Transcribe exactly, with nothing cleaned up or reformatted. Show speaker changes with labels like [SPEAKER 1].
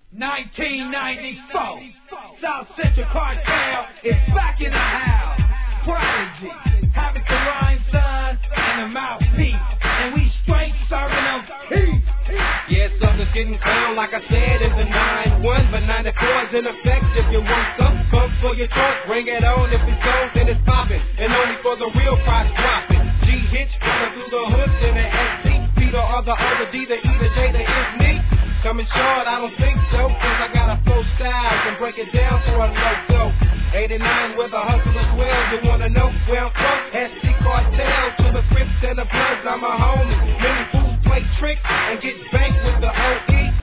[SPEAKER 1] nineteen ninety-four, South Central Cartel is back in the house. Prodigy, Havoc the Rhyme Son, and the Mouthpiece, and we straight serving them peace.
[SPEAKER 2] Yeah, something's getting clown, like I said, it's a nine one, but ninety-four is in effect. If you want some, come for your trunk, bring it on. If it's on, then it's popping, and only for the real price dropping. G Hitch, coming through the hoods in the S D, Peter or the other D, the E, the J, the is me. Coming short, I don't think so, cause I got a full style, can break it down to a low go. eighty-nine with a hustle as well, you wanna know where I'm from? S C Cartel, to the Crips and the Bloods, I'm a homie. Many fools play tricks and get banked with the O E.